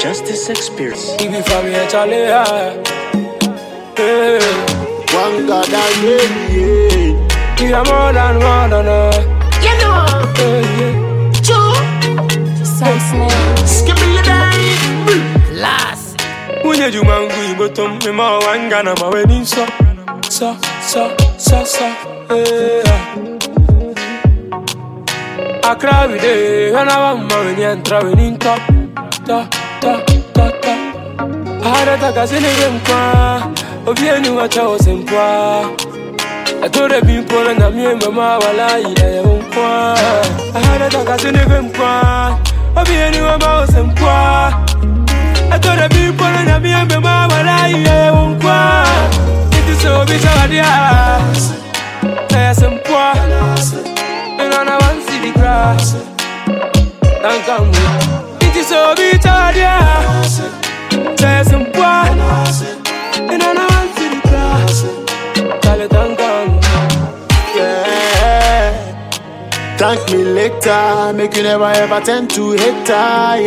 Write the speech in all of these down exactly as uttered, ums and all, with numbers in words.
Justice Experience. If you for me, Charlie, hey. One God I yeah. You are more than more than a. You know. Hey, yeah. True. Some snail. Skipping the day. Last. When you do mango, but um, me ma one Ghana ma wedding so, so, so, so, so. Hey. I cry with it when I want my when you enter when in top, top, top, top, top. I had a tag as in a game qua. Obi enu wa cha osempwa. I told the people and me and mama wala ida unkwa. I had a tag as in a game qua. Obi enu wa osempwa. I told the people and me and mama wala ida unkwa. It is so bitter dia. Osempwa. And I want to see the grass. Don't come with it is so bitter dia. Osempwa. And I want to see the grass. Call it and come. Yeah. Thank me later, make you never ever tend to hate her,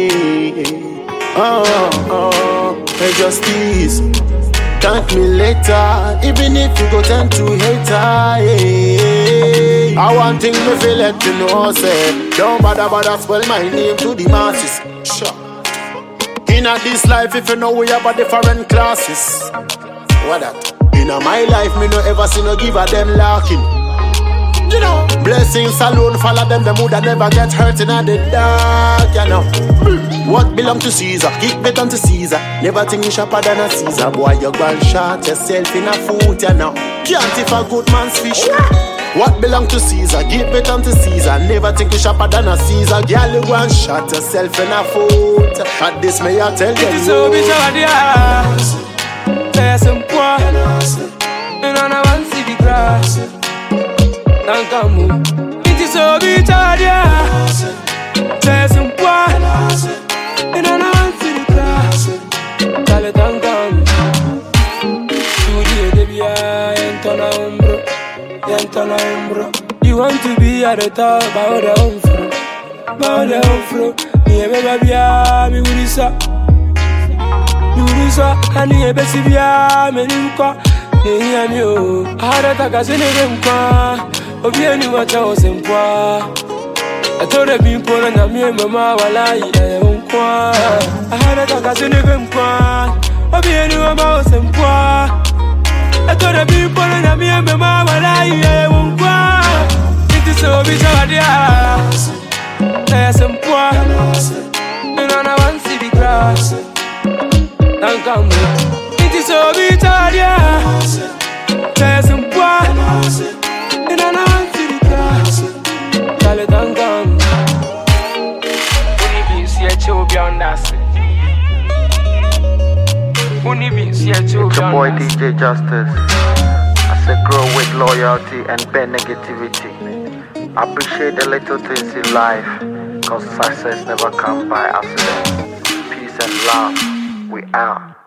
yeah. Oh, oh, hey, justice. Thank me later, even if you go tend to hate her, yeah. I want things me feel let you know, say, don't bother, bother spell my name to the masses. Sure. In a this life, if you know we about the foreign classes. What that? In a my life, me no ever see no give a them lacking. You know, blessings alone follow them, them woulda never get hurt in the dark, you know. What belong to Caesar, give it unto Caesar. Never think you sharper than a Caesar. Boy, you go and shot yourself in a foot, you know. Can't if a good man's fish. What belong to Caesar, give it unto Caesar. Never think you sharper than a Caesar. Girl, you go and shot yourself in a foot. At this may I tell you. It is so bitter dia. Say some poor. And I want to see the grass. Don't come move. It is so bitter dia. Say some poor. And I want to see the grass. Call it and come. Studio de via entona umbro. Entona umbro. You want to be at the top, bow the home floor. Bow the home floor. Me and baby bia me urisa. Me urisa. Ani ebe si bia me nimko. Ne hiya mi o. Ahara taka sene gemkwa. Obi enu wa cha osempwa. I told the people and me and mama wala ida unkwa. Ahara taka sene gemkwa. Obi enu wa osempwa. I told the people and me and mama wala ida unkwa. It is so bitter dia. Say some poor. And I want to see the grass. Don't come with it is so bitter dia. Say some poor. And I want to see the grass. Call it and come. Only be see a chill beyond us. Only be see a chill beyond us. It's your boy D J Justice. I say grow with loyalty and bend negativity. Appreciate the little things in life, cause success never comes by accident. Peace and love, we out.